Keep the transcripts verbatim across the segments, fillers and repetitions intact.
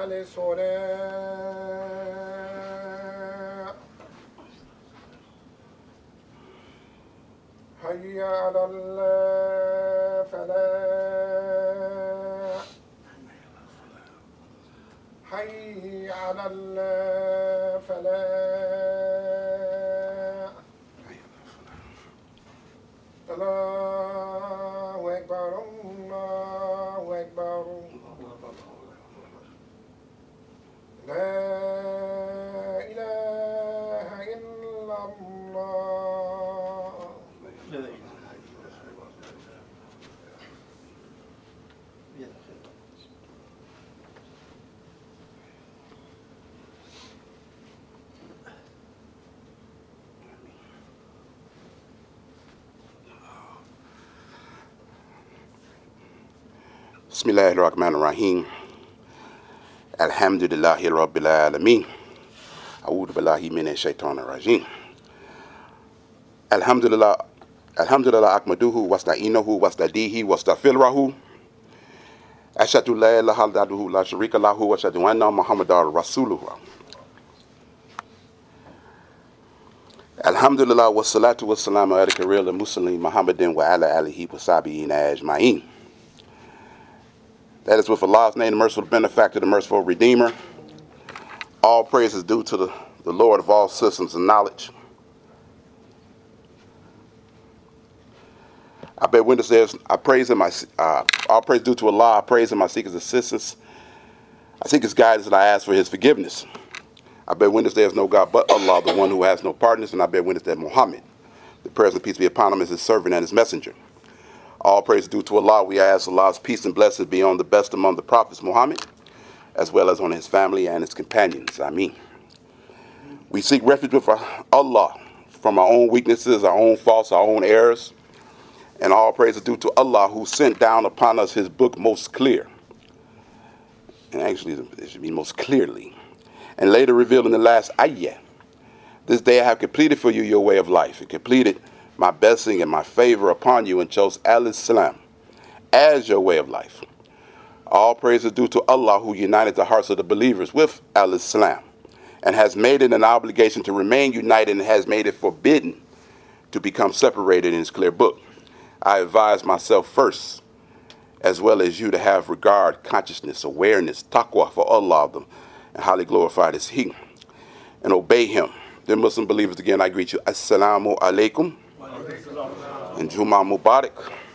للصلاة حي على الفلاح حي على الفلاح الله أكبر الله أكبر لا إله إلا الله. Bismillahir Rahmanir Rahim. Alhamdulillahi Rabbil Alameen. A'udhu billahi minash shaitanir rajim. Alhamdulillah, Alhamdulillah akmaduhu wasta'inuhu wastadihi wastaghfiruhu. Ashhadu la ilaha illallah la sharika lahu wa ashhadu anna Muhammadar Rasuluhu. Alhamdulillah wassalatu wassalamu ala karil muslim Muhammadin wa ala alihi wa sahbihi ajma'in. That is with Allah's name, the merciful benefactor, the merciful redeemer. All praise is due to the, the Lord of all systems and knowledge. I bear witness there's, I praise him, I, uh, all praise due to Allah, I praise him, I seek his assistance. I seek his guidance and I ask for his forgiveness. I bear witness there is no God but Allah, the one who has no partners, and I bear witness that Muhammad, the praise and peace be upon him, is his servant and his messenger. All praise due to Allah. We ask Allah's peace and blessings be on the best among the prophets, Muhammad, as well as on his family and his companions. Ameen. We seek refuge with Allah from our own weaknesses, our own faults, our own errors. And all praise is due to Allah, who sent down upon us his book most clear. And actually, it should be most clearly. And later revealed in the last ayah. This day I have completed for you your way of life. It completed my blessing and my favor upon you and chose al-Islam as your way of life. All praise is due to Allah, who united the hearts of the believers with al-Islam and has made it an obligation to remain united and has made it forbidden to become separated in his clear book. I advise myself first, as well as you, to have regard, consciousness, awareness, taqwa for Allah, them, and highly glorified is He, and obey Him. Dear Muslim believers, again I greet you. Assalamu alaikum. And Juma Mubarak.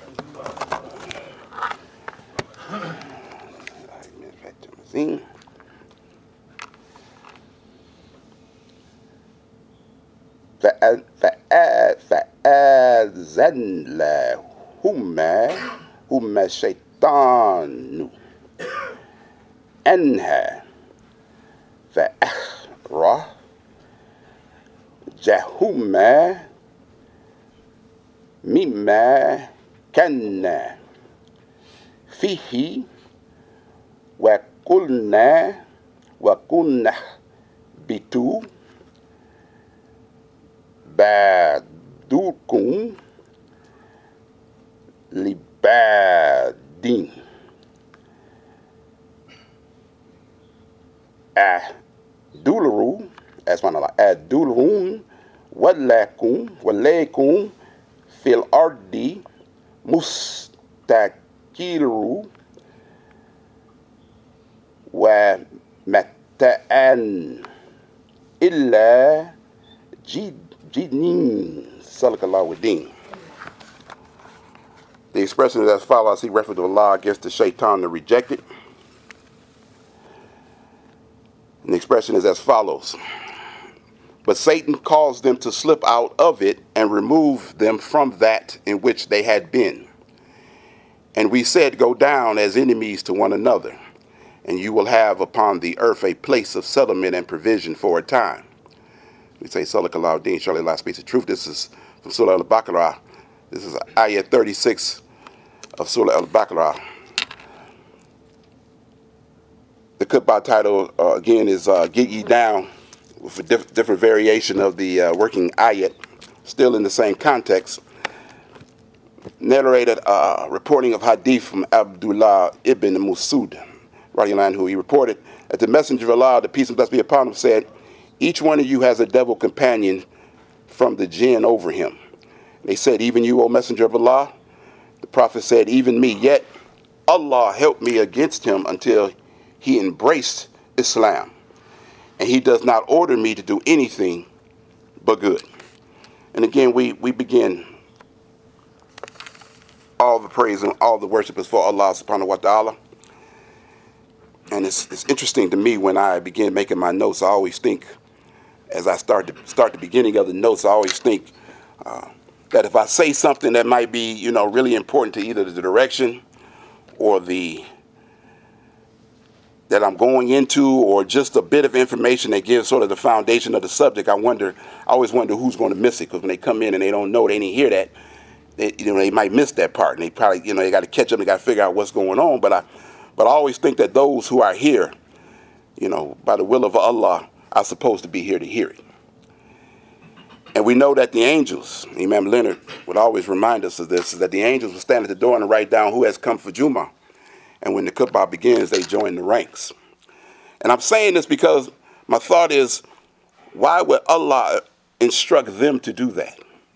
فآذن لهما هما الشيطان أنها فأخرجهما مما كان فيه وقلنا وقلنا اهبطوا بعضكم لبعض أدولروا أسمعنا أدولرون ولكم ولكم في الأرض مستقر ومتاعا إلا جنين صدق الله والدين. The expression is as follows. He referred to Allah against the shaitan, the rejected. And the expression is as follows. But Satan caused them to slip out of it and remove them from that in which they had been. And we said, go down as enemies to one another, and you will have upon the earth a place of settlement and provision for a time. We say, Salak al-Din, surely Allah speaks the truth. This is from Surah Al-Baqarah. This is ayah thirty-six of Surah Al-Baqarah. The khutbah title, uh, again, is uh, Get Ye Down, with a diff- different variation of the uh, working ayat, still in the same context. Narrated uh, reporting of hadith from Abdullah ibn Mas'ud, radiallahu anhu, he reported that the messenger of Allah, the peace and blessings be upon him, said, each one of you has a devil companion from the jinn over him. They said, even you, O messenger of Allah? The prophet said, even me. Yet Allah helped me against him until he embraced Islam. And he does not order me to do anything but good. And again, we, we begin all the praise and all the worship is for Allah subhanahu wa ta'ala. And it's, it's interesting to me when I begin making my notes, I always think, as I start to start the beginning of the notes, I always think uh, that if I say something that might be, you know, really important to either the direction or the that I'm going into, or just a bit of information that gives sort of the foundation of the subject, I wonder, I always wonder who's going to miss it, because when they come in and they don't know, they didn't hear that, they, you know, they might miss that part, and they probably, you know, they got to catch up, they got to figure out what's going on. But I, but I always think that those who are here, you know, by the will of Allah, are supposed to be here to hear it. And we know that the angels, Imam Leonard would always remind us of this, is that the angels will stand at the door and write down who has come for Jummah. And when the khutbah begins, they join the ranks. And I'm saying this because my thought is, why would Allah instruct them to do that?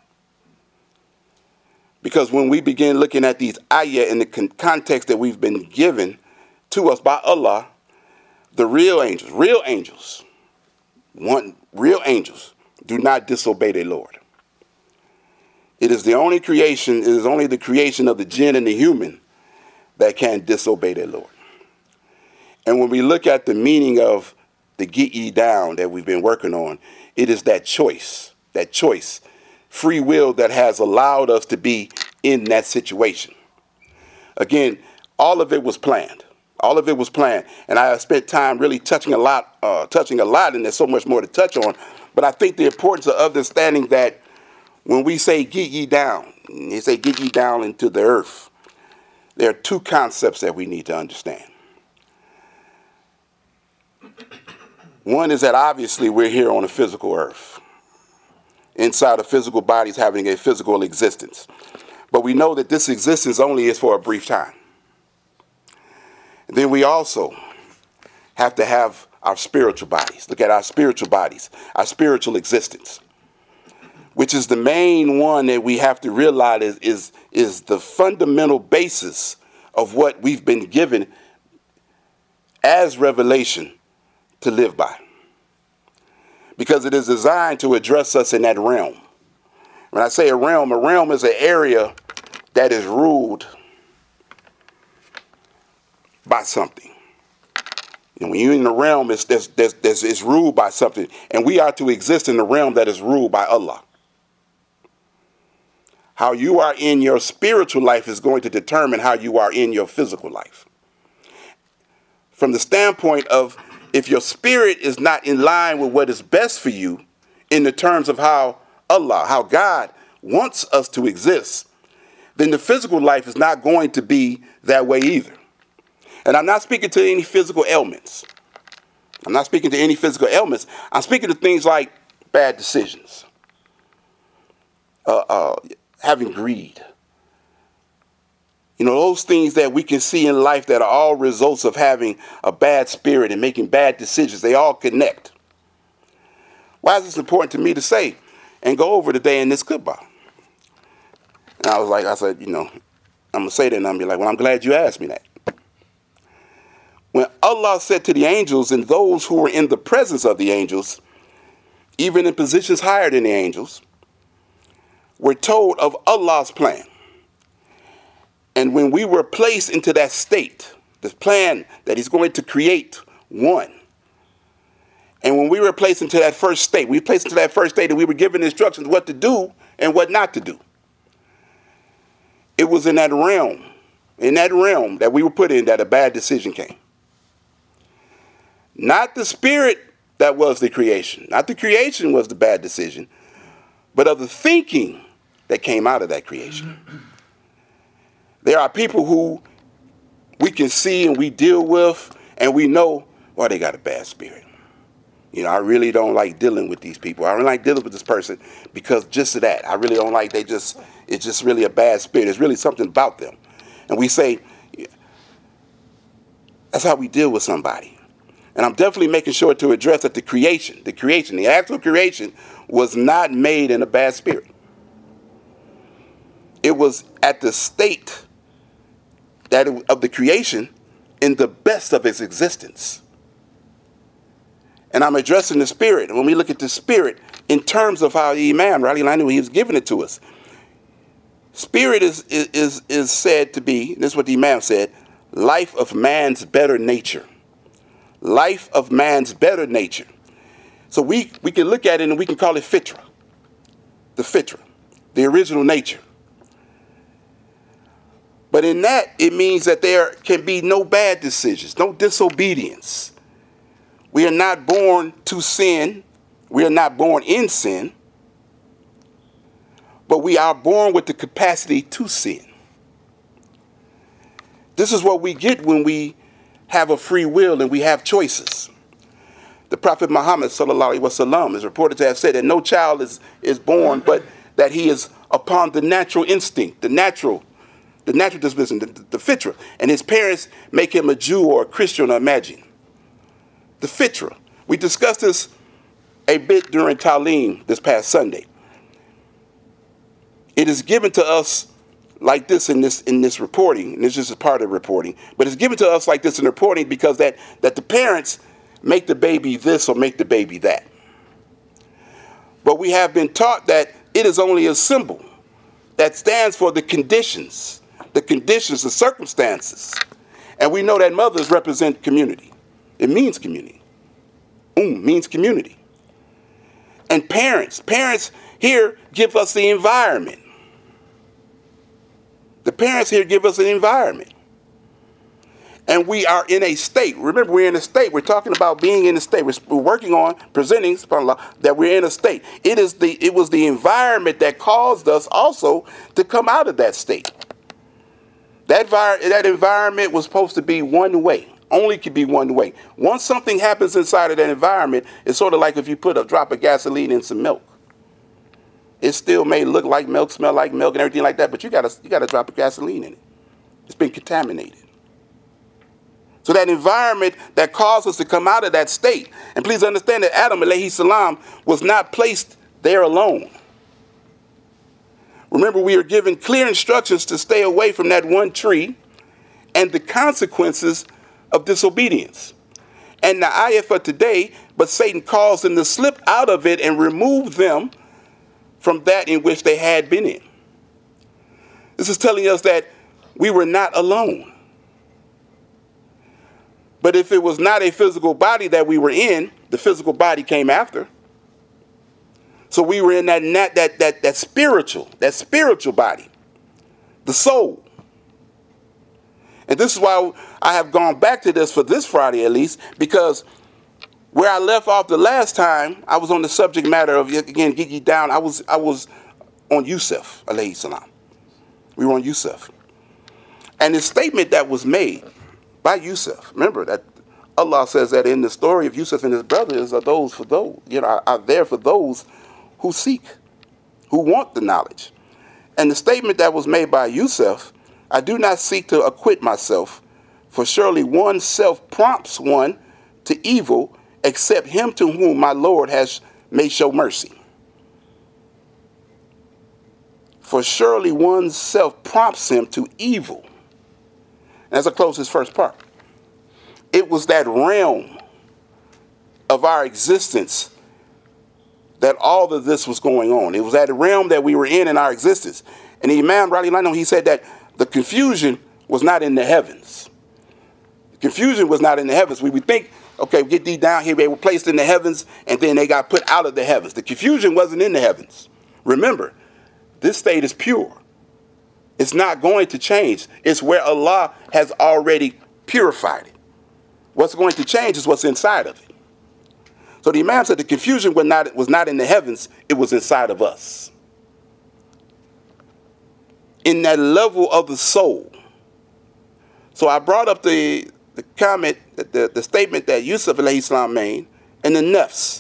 Because when we begin looking at these ayah in the con- context that we've been given to us by Allah, the real angels, real angels, one real angels do not disobey their Lord. It is the only creation, it is only the creation of the jinn and the human that can disobey their Lord. And when we look at the meaning of the get ye down that we've been working on, it is that choice, that choice, free will that has allowed us to be in that situation. Again, all of it was planned. All of it was planned. And I spent time really touching a lot, uh, touching a lot, and there's so much more to touch on. But I think the importance of understanding that when we say get ye down, they say get ye down into the earth, there are two concepts that we need to understand. One is that obviously we're here on a physical earth, inside of physical bodies having a physical existence. But we know that this existence only is for a brief time. And then we also have to have our spiritual bodies. Look at our spiritual bodies, our spiritual existence, which is the main one that we have to realize is, is, is the fundamental basis of what we've been given as revelation to live by. Because it is designed to address us in that realm. When I say a realm, a realm is an area that is ruled by something. And when you're in the realm, it's, there's, there's, there's, it's ruled by something. And we are to exist in the realm that is ruled by Allah. How you are in your spiritual life is going to determine how you are in your physical life. From the standpoint of, if your spirit is not in line with what is best for you in the terms of how Allah, how God wants us to exist, then the physical life is not going to be that way either. And I'm not speaking to any physical ailments. I'm not speaking to any physical ailments. I'm speaking to things like bad decisions, uh, uh, having greed. You know, those things that we can see in life that are all results of having a bad spirit and making bad decisions. They all connect. Why is this important to me to say and go over today in this khutbah? And I was like, I said, you know, I'm going to say that and I'm be like, well, I'm glad you asked me that. When Allah said to the angels and those who were in the presence of the angels, even in positions higher than the angels, were told of Allah's plan. And when we were placed into that state, the plan that he's going to create one. And when we were placed into that first state, we were placed into that first state and we were given instructions what to do and what not to do. It was in that realm, in that realm that we were put in that a bad decision came. Not the spirit that was the creation. Not the creation was the bad decision, but of the thinking that came out of that creation. There are people who we can see and we deal with and we know, well, they got a bad spirit. You know, I really don't like dealing with these people. I don't like dealing with this person because just of that. I really don't like, they just, it's just really a bad spirit. It's really something about them. And we say, That's how we deal with somebody. And I'm definitely making sure to address that the creation, the creation, the actual creation was not made in a bad spirit. It was at the state that it, of the creation in the best of its existence. And I'm addressing the spirit. And when we look at the spirit in terms of how the Imam, Raleigh Line, he was giving it to us. Spirit is, is, is said to be, this is what the Imam said, life of man's better nature. Life of man's better nature. So we, we can look at it and we can call it fitra. The fitra, the original nature. But in that, it means that there can be no bad decisions, no disobedience. We are not born to sin. We are not born in sin. But we are born with the capacity to sin. This is what we get when we have a free will and we have choices. The Prophet Muhammad sallallahu alaihi wasallam is reported to have said that no child is, is born, but that he is upon the natural instinct, the natural, the natural disposition, the, the, the fitra. And his parents make him a Jew or a Christian or Imagine. The fitra. We discussed this a bit during Talim this past Sunday. It is given to us like this in this in this reporting, and this is just part of the reporting, but it's given to us like this in reporting because that, that the parents make the baby this or make the baby that. But we have been taught that it is only a symbol that stands for the conditions, the conditions, the circumstances. And we know that mothers represent community. It means community. Um means community. And parents, parents here give us the environment. The parents here give us an environment. And we are in a state. Remember, we're in a state. We're talking about being in a state. We're working on presenting, subhanAllah, that we're in a state. It is the it was the environment that caused us also to come out of that state. That, that environment was supposed to be one way. Only could be one way. Once something happens inside of that environment, it's sort of like if you put a drop of gasoline in some milk. It still may look like milk, smell like milk, and everything like that, but you got a, you got a drop of gasoline in it. It's been contaminated. So that environment that caused us to come out of that state, and please understand that Adam alayhi salam was not placed there alone. Remember, we are given clear instructions to stay away from that one tree and the consequences of disobedience. And the ayah for today, but Satan caused them to slip out of it and remove them from that in which they had been in. This is telling us that we were not alone. But if it was not a physical body that we were in, the physical body came after. So we were in that that that that, that spiritual, that spiritual body, the soul. And this is why I have gone back to this for this Friday at least, because where I left off the last time, I was on the subject matter of, again, get you down, I was I was on Yusuf, alayhi salam. We were on Yusuf. And the statement that was made by Yusuf, remember that Allah says that in the story of Yusuf and his brothers are those for those, you know, are, are there for those who seek, who want the knowledge. And the statement that was made by Yusuf, I do not seek to acquit myself, for surely one self prompts one to evil, except him to whom my Lord has may show mercy. For surely one's self prompts him to evil. And as I close this first part, it was that realm of our existence that all of this was going on. It was that realm that we were in in our existence. And the Imam, Raleigh Line, he said that the confusion was not in the heavens. The confusion was not in the heavens. We would think, okay, get these down here, they were placed in the heavens, and then they got put out of the heavens. The confusion wasn't in the heavens. Remember, this state is pure. It's not going to change. It's where Allah has already purified it. What's going to change is what's inside of it. So the Imam said the confusion was not, was not in the heavens, it was inside of us. In that level of the soul. So I brought up the, the comment, the, the statement that Yusuf alayhi salam made in the nafs,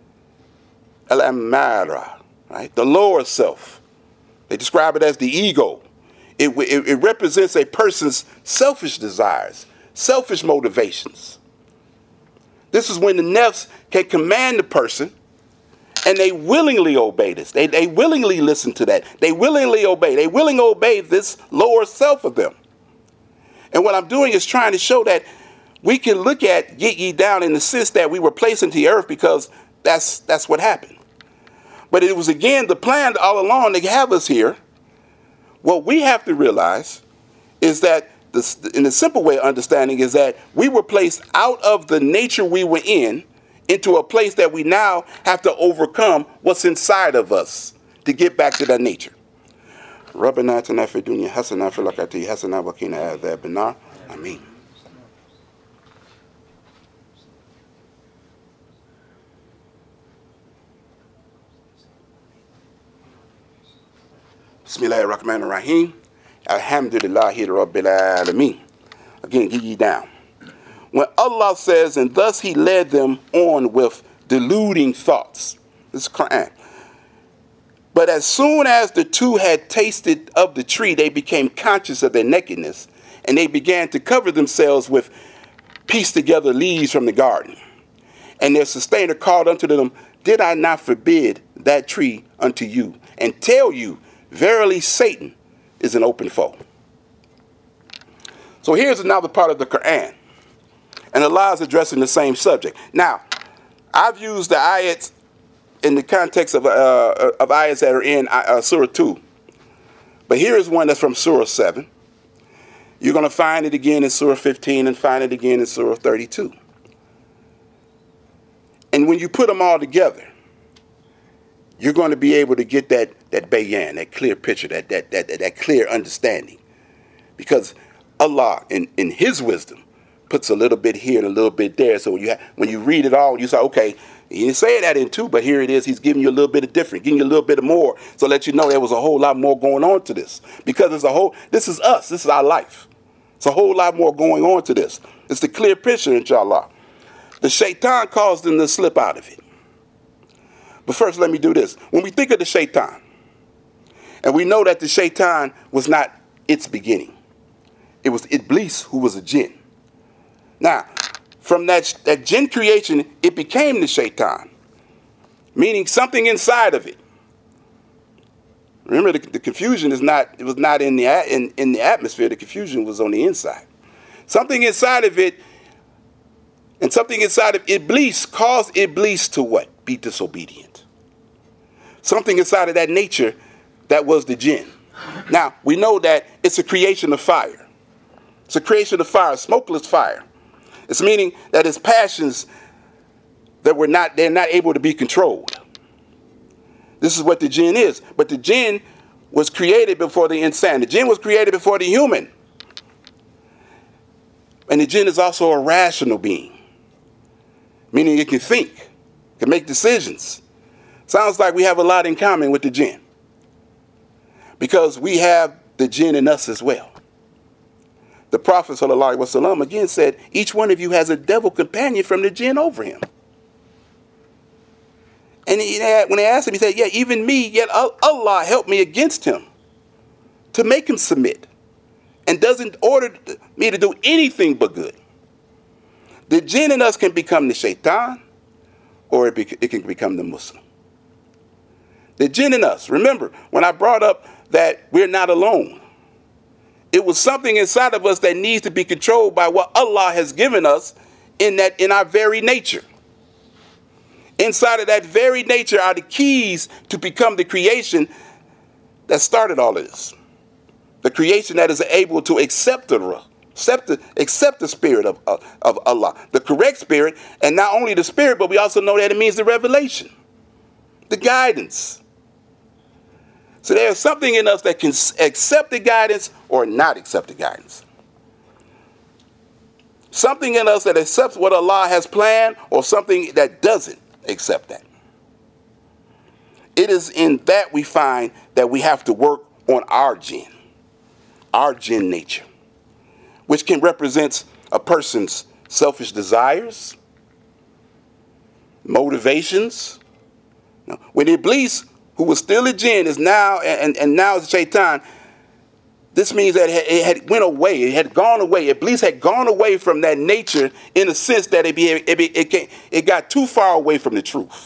al-ammara, right? The lower self. They describe it as the ego. It, it, it represents a person's selfish desires, selfish motivations. This is when the nefs can command the person, and they willingly obey this. They, they willingly listen to that. They willingly obey. They willingly obey this lower self of them. And what I'm doing is trying to show that we can look at get ye down in the sense that we were placed into the earth because that's that's what happened. But it was, again, the plan all along to have us here. What we have to realize is that, this, in a simple way of understanding, is that we were placed out of the nature we were in into a place that we now have to overcome what's inside of us to get back to that nature. Rabbana atina fid dunya hasana fil akhirati hasana wa qina adhaban nar. Amen. Bismillahir Rahmanir Rahim. Alhamdulillahi Rabbil Alameen. Again, get ye down. When Allah says, and thus he led them on with deluding thoughts. This is Quran. But as soon as the two had tasted of the tree, they became conscious of their nakedness, and they began to cover themselves with pieced together leaves from the garden. And their sustainer called unto them, did I not forbid that tree unto you, and tell you, verily Satan is an open foe. So here's another part of the Quran. And Allah is addressing the same subject. Now, I've used the ayats in the context of, uh, of ayats that are in uh, Surah two. But here is one that's from Surah seven. You're going to find it again in Surah fifteen and find it again in Surah thirty-two. And when you put them all together, you're going to be able to get that that bayan, that clear picture, that that that that clear understanding. Because Allah, in, in His wisdom, puts a little bit here and a little bit there. So when you, ha- when you read it all, you say, okay, he didn't say that in two, but here it is. He's giving you a little bit of different, giving you a little bit of more, so let you know there was a whole lot more going on to this. Because there's a whole, this is us. This is our life. It's a whole lot more going on to this. It's the clear picture, inshallah. The shaitan caused them to slip out of it. But first, let me do this. When we think of the shaitan, and we know that the shaitan was not its beginning. It was Iblis, who was a jinn. Now, from that, that jinn creation, it became the shaitan, meaning something inside of it. Remember, the, the confusion is not, it was not in the, in, in the atmosphere. The confusion was on the inside. Something inside of it, and something inside of Iblis caused Iblis to what? Be disobedient. Something inside of that nature that was the jinn. Now, we know that it's a creation of fire. It's a creation of fire, smokeless fire. It's meaning that his passions that were not, they're not able to be controlled. This is what the jinn is. But the jinn was created before the insan. The jinn was created before the human. And the jinn is also a rational being, meaning it can think, can make decisions. Sounds like we have a lot in common with the jinn, because we have the jinn in us as well. The Prophet sallallahu alaihi wasallam again said, each one of you has a devil companion from the jinn over him. And he had, when they asked him, he said, yeah, even me, yet Allah helped me against him to make him submit, and doesn't order me to do anything but good. The jinn in us can become the shaitan, or it, be, it can become the Muslim. The jinn in us, remember, when I brought up that we're not alone, it was something inside of us that needs to be controlled by what Allah has given us in that, in our very nature. Inside of that very nature are the keys to become the creation that started all of this. The creation that is able to accept the, accept the, accept the spirit of, of, of Allah, the correct spirit, and not only the spirit, but we also know that it means the revelation, the guidance. So there's something in us that can accept the guidance or not accept the guidance. Something in us that accepts what Allah has planned, or something that doesn't accept that. It is in that we find that we have to work on our jinn, our jinn nature, which can represent a person's selfish desires, motivations. When Iblis, who was still a jinn, is now and, and now is a shaitan, This means that it had went away. It had gone away. Iblis had gone away from that nature in a sense that it, be, it, be, it, came, it got too far away from the truth.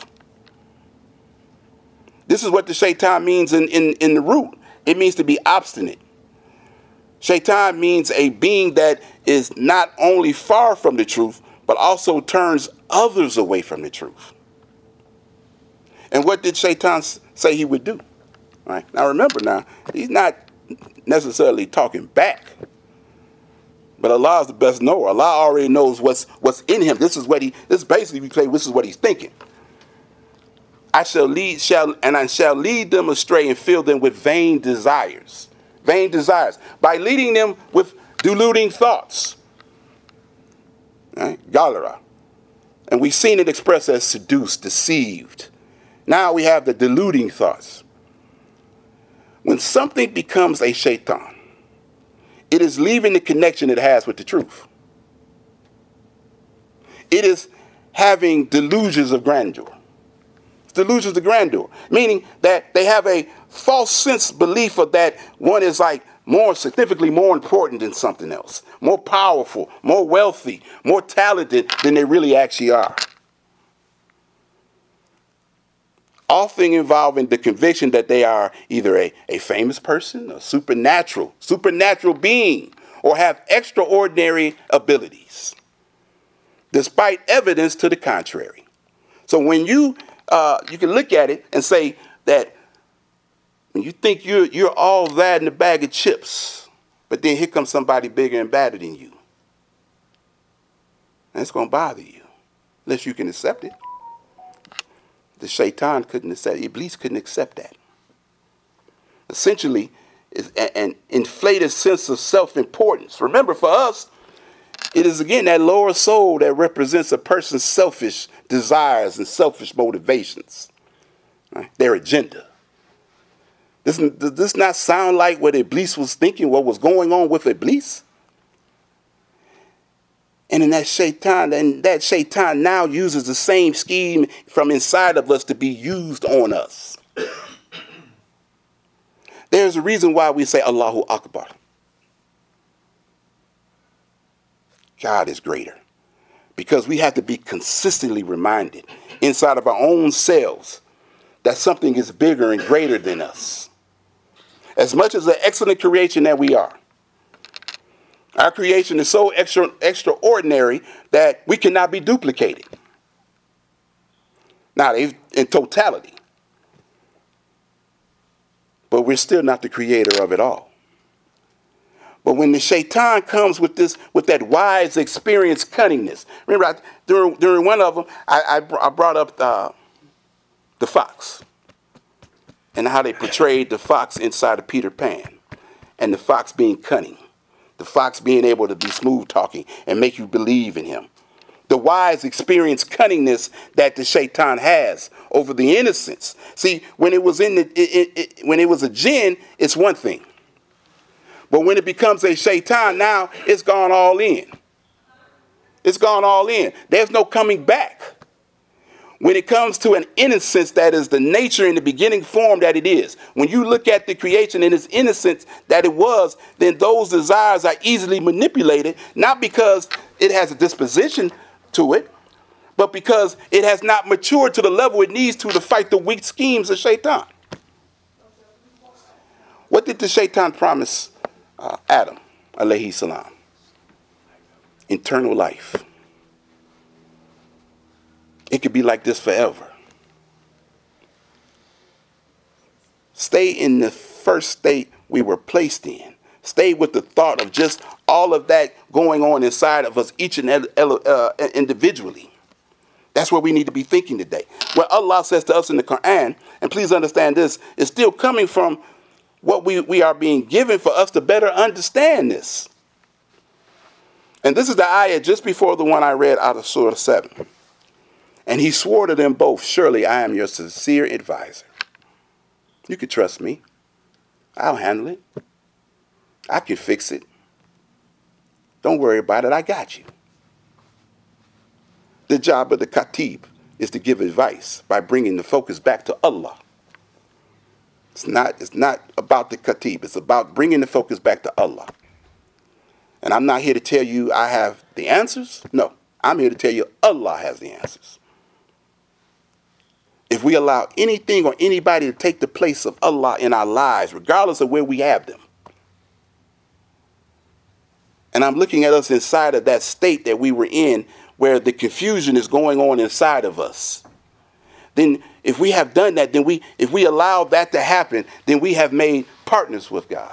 This is what the shaitan means in, in, in the root. It means to be obstinate. Shaitan means a being that is not only far from the truth, but also turns others away from the truth. And what did Shaitan say he would do? All right. Now remember now, he's not necessarily talking back. But Allah is the best knower. Allah already knows what's what's in him. This is what he this basically we say this is what he's thinking. I shall lead shall and I shall lead them astray and fill them with vain desires. Vain desires. By leading them with deluding thoughts. Right? Galera. And we've seen it expressed as seduced, deceived. Now we have the deluding thoughts. When something becomes a shaitan, it is leaving the connection it has with the truth. It is having delusions of grandeur. Delusions of grandeur, meaning that they have a false sense belief of that one is like more significantly more important than something else, more powerful, more wealthy, more talented than they really actually are. Often involving the conviction that they are either a, a famous person, a supernatural, supernatural being, or have extraordinary abilities, despite evidence to the contrary. So when you uh, you can look at it and say that when you think you're you're all that in a bag of chips, but then here comes somebody bigger and badder than you, and it's going to bother you, unless you can accept it. The shaitan couldn't accept, Iblis couldn't accept that. Essentially, is an inflated sense of self-importance. Remember, for us, it is again that lower soul that represents a person's selfish desires and selfish motivations, right? Their agenda. Does this not sound like what Iblis was thinking, what was going on with Iblis? And in that shaitan, and that shaitan now uses the same scheme from inside of us to be used on us. There's a reason why we say Allahu Akbar. God is greater. Because we have to be consistently reminded inside of our own selves that something is bigger and greater than us. As much as an excellent creation that we are, our creation is so extra, extraordinary that we cannot be duplicated. Now, in totality. But we're still not the creator of it all. But when the shaitan comes with this, with that wise, experienced cunningness. Remember, I, during, during one of them, I, I, I brought up uh, the fox. And how they portrayed the fox inside of Peter Pan. And the fox being cunning. The fox being able to be smooth talking and make you believe in him. The wise, experienced cunningness that the shaitan has over the innocence. See, when it was in the, it, it, it, when it was a jinn, it's one thing. But when it becomes a shaitan, now it's gone all in. It's gone all in. There's no coming back. When it comes to an innocence that is the nature and the beginning form that it is, when you look at the creation and its innocence that it was, then those desires are easily manipulated, not because it has a disposition to it, but because it has not matured to the level it needs to to fight the weak schemes of shaitan. What did the shaitan promise uh, Adam, alayhi salam? Eternal life. It could be like this forever. Stay in the first state we were placed in. Stay with the thought of just all of that going on inside of us, each and uh, individually. That's what we need to be thinking today. What Allah says to us in the Quran, and please understand this, is still coming from what we, we are being given for us to better understand this. And this is the ayah just before the one I read out of Surah seven. And he swore to them both, surely I am your sincere advisor. You can trust me. I'll handle it. I can fix it. Don't worry about it. I got you. The job of the Khatib is to give advice by bringing the focus back to Allah. It's not, it's not about the khatib. It's about bringing the focus back to Allah. And I'm not here to tell you I have the answers. No, I'm here to tell you Allah has the answers. If we allow anything or anybody to take the place of Allah in our lives, regardless of where we have them, and I'm looking at us inside of that state that we were in where the confusion is going on inside of us, then if we have done that, then we, if we allow that to happen, then we have made partners with God.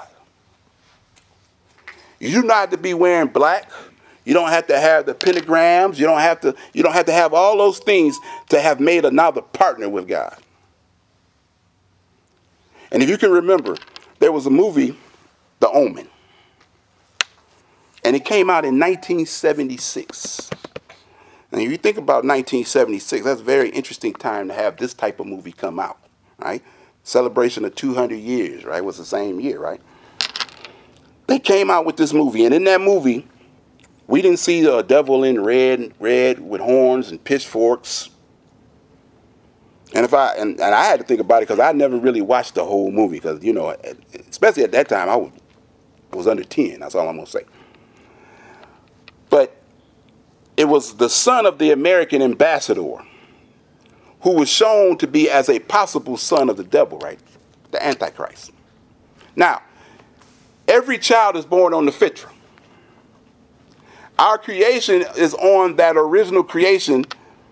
You do not have to be wearing black. You don't have to have the pentagrams. You don't have to, you don't have to have all those things to have made another partner with God. And if you can remember, there was a movie, The Omen. And it came out in nineteen seventy-six. And if you think about nineteen seventy-six, that's a very interesting time to have this type of movie come out, right? Celebration of two hundred years, right? It was the same year, right? They came out with this movie, and in that movie, we didn't see a devil in red, red with horns and pitchforks. And if I and, and I had to think about it because I never really watched the whole movie because, you know, especially at that time, I was, was under ten. That's all I'm going to say. But it was the son of the American ambassador who was shown to be as a possible son of the devil, right? The Antichrist. Now, every child is born on the fitra. Our creation is on that original creation,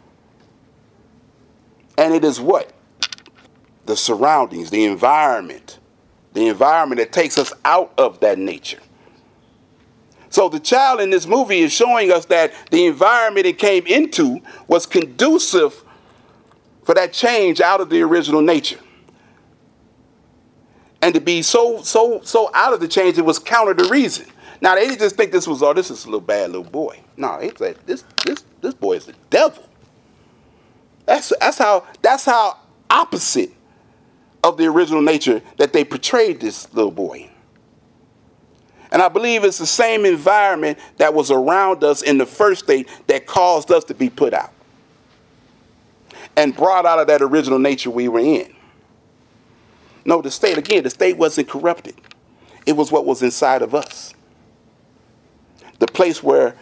and it is what? The surroundings, the environment, the environment that takes us out of that nature. So the child in this movie is showing us that the environment it came into was conducive for that change out of the original nature. And to be so, so, so out of the change, it was counter to reason. Now, they didn't just think this was, oh, this is a little bad little boy. No, they said, this, this, this boy is the devil. That's, that's how, that's how opposite of the original nature that they portrayed this little boy. And I believe it's the same environment that was around us in the first state that caused us to be put out and brought out of that original nature we were in. No, the state, again, the state wasn't corrupted. It was what was inside of us. The place where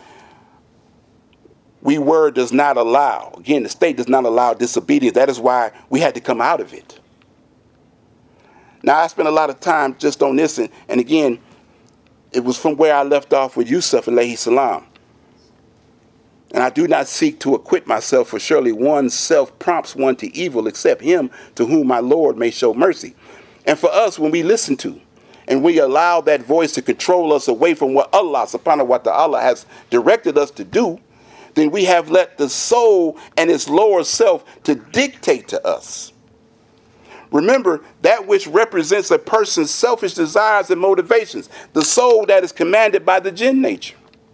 we were does not allow. Again, the state does not allow disobedience. That is why we had to come out of it. Now, I spent a lot of time just on this, and, and again, it was from where I left off with Yusuf alayhi salam. And I do not seek to acquit myself, for surely one's self prompts one to evil except him to whom my Lord may show mercy. And for us, when we listen to and we allow that voice to control us away from what Allah subhanahu wa ta'ala has directed us to do, then we have let the soul and its lower self to dictate to us. Remember, that which represents a person's selfish desires and motivations, the soul that is commanded by the jinn nature.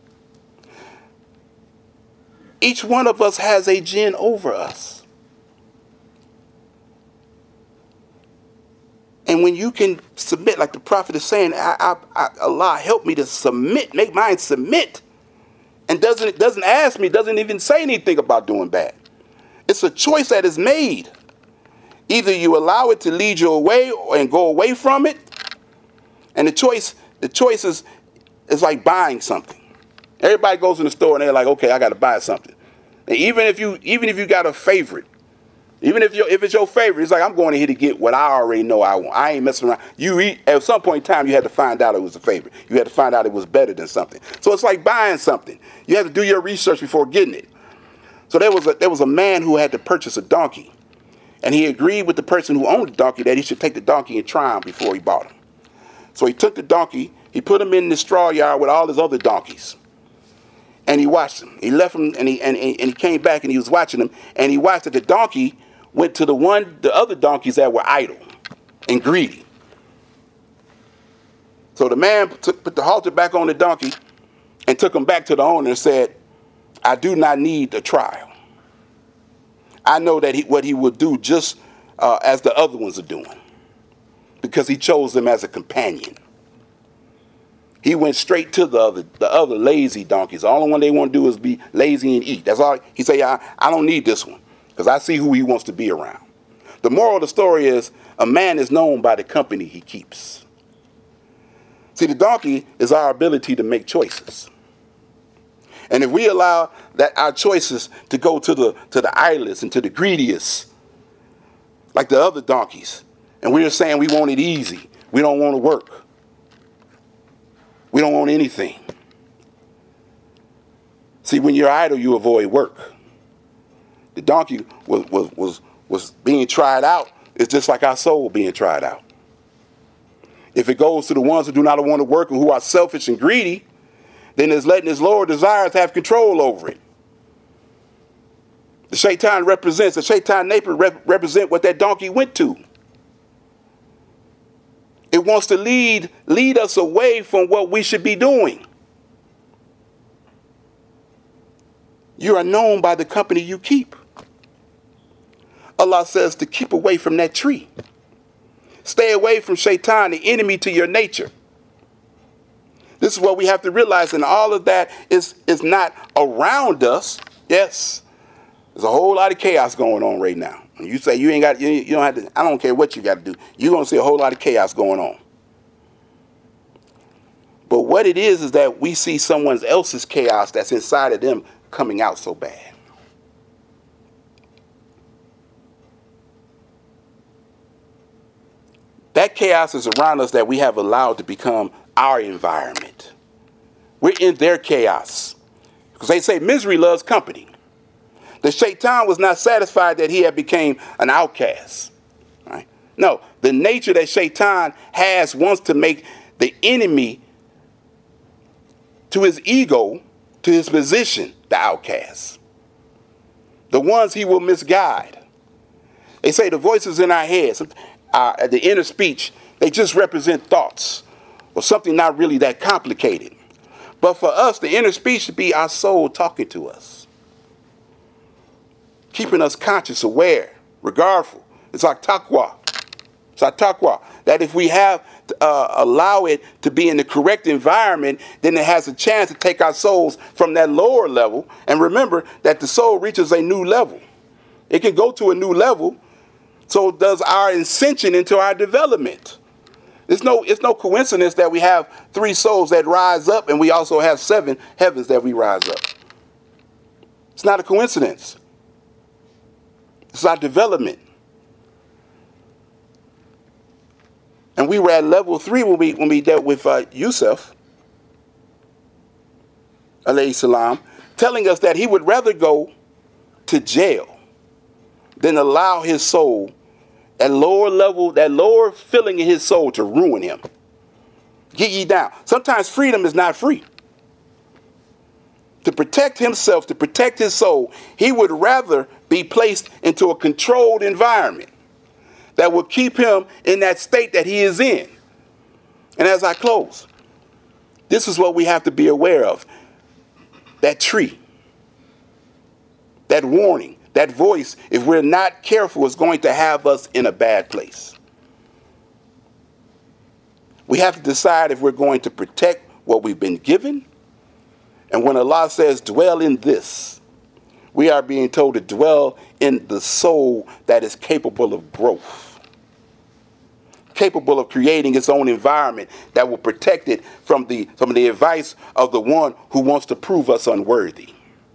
Each one of us has a jinn over us. And when you can submit, like the prophet is saying, I, I, I, Allah help me to submit, make mine submit, and doesn't, doesn't ask me, doesn't even say anything about doing bad. It's a choice that is made. Either you allow it to lead you away and go away from it. And the choice, the choice is, is like buying something. Everybody goes in the store and they're like, okay, I got to buy something. And even if you, even if you got a favorite, even if you if it's your favorite, it's like, I'm going here to get what I already know I want. I ain't messing around. You eat, at some point in time, you had to find out it was a favorite. You had to find out it was better than something. So it's like buying something. You have to do your research before getting it. So there was a, there was a man who had to purchase a donkey. And he agreed with the person who owned the donkey that he should take the donkey and try him before he bought him. So he took the donkey, he put him in the straw yard with all his other donkeys. And he watched him. He left him and he, and, and he came back and he was watching him. And he watched that the donkey went to the one, the other donkeys that were idle and greedy. So the man took, put the halter back on the donkey and took him back to the owner and said, I do not need a trial. I know that he, what he will do just uh, as the other ones are doing, because he chose them as a companion. He went straight to the other, the other lazy donkeys. The only one they want to do is be lazy and eat. That's all. He said, I, I don't need this one, because I see who he wants to be around. The moral of the story is a man is known by the company he keeps. See, the donkey is our ability to make choices. And if we allow that our choices to go to the to the idlest and to the greediest, like the other donkeys, and we're saying we want it easy, we don't want to work, we don't want anything. See, when you're idle, you avoid work. The donkey was was was was being tried out. It's just like our soul being tried out. If it goes to the ones who do not want to work and who are selfish and greedy, then it's letting his lower desires have control over it. The shaitan represents, the shaitan nature rep- represent what that donkey went to. It wants to lead, lead us away from what we should be doing. You are known by the company you keep. Allah says to keep away from that tree. Stay away from shaitan, the enemy to your nature. This is what we have to realize, and all of that is, is not around us. Yes, there's a whole lot of chaos going on right now. And you say you ain't got, you, you don't have to, I don't care what you got to do. You're going to see a whole lot of chaos going on. But what it is is that we see someone else's chaos that's inside of them coming out so bad. That chaos is around us that we have allowed to become our environment. We're in their chaos. Because they say misery loves company. The shaitan was not satisfied that he had become an outcast. Right? No, the nature that shaitan has wants to make the enemy to his ego, to his position, the outcast. The ones he will misguide. They say the voices in our heads, uh, the inner speech, they just represent thoughts or something not really that complicated. But for us, the inner speech should be our soul talking to us, keeping us conscious, aware, regardful. It's like taqwa. It's like taqwa. That if we have uh, allow it to be in the correct environment, then it has a chance to take our souls from that lower level. And remember that the soul reaches a new level. It can go to a new level. So does our ascension into our development. It's no, it's no coincidence that we have three souls that rise up and we also have seven heavens that we rise up. It's not a coincidence. It's our development. And we were at level three when we when we dealt with uh, Yusuf, alayhi salam, telling us that he would rather go to jail than allow his soul, that lower level, that lower feeling in his soul to ruin him. Get ye down. Sometimes freedom is not free. To protect himself, to protect his soul, he would rather be placed into a controlled environment that will keep him in that state that he is in. And as I close, this is what we have to be aware of. That tree, that warning, that voice, if we're not careful, is going to have us in a bad place. We have to decide if we're going to protect what we've been given. And when Allah says, dwell in this, we are being told to dwell in the soul that is capable of growth, capable of creating its own environment that will protect it from the, from the advice of the one who wants to prove us unworthy.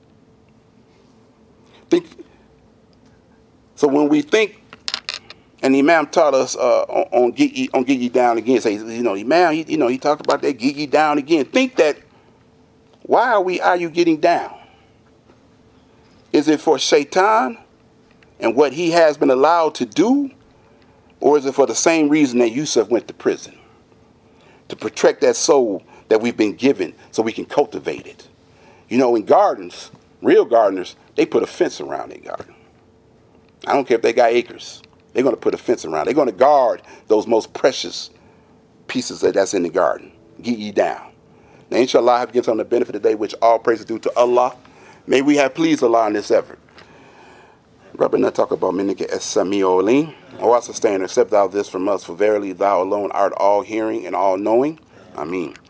Think, so when we think, and the Imam taught us uh, on, on, get ye, on get ye down again, say, you know, Imam, he, you know, he talked about that get ye down again. Think that, why are we, are you getting down? Is it for Shaitan and what he has been allowed to do? Or is it for the same reason that Yusuf went to prison? To protect that soul that we've been given so we can cultivate it. You know, in gardens, real gardeners, they put a fence around their garden. I don't care if they got acres. They're going to put a fence around. They're going to guard those most precious pieces that that's in the garden. Get ye down. Now, inshallah, I have given some the benefit today, which all praise is due to Allah. May we have pleased Allah in this effort. Rabbana talk about Minika Es-Sami'u Alim. O our sustainer, accept thou this from us, for verily thou alone art all hearing and all knowing. Ameen.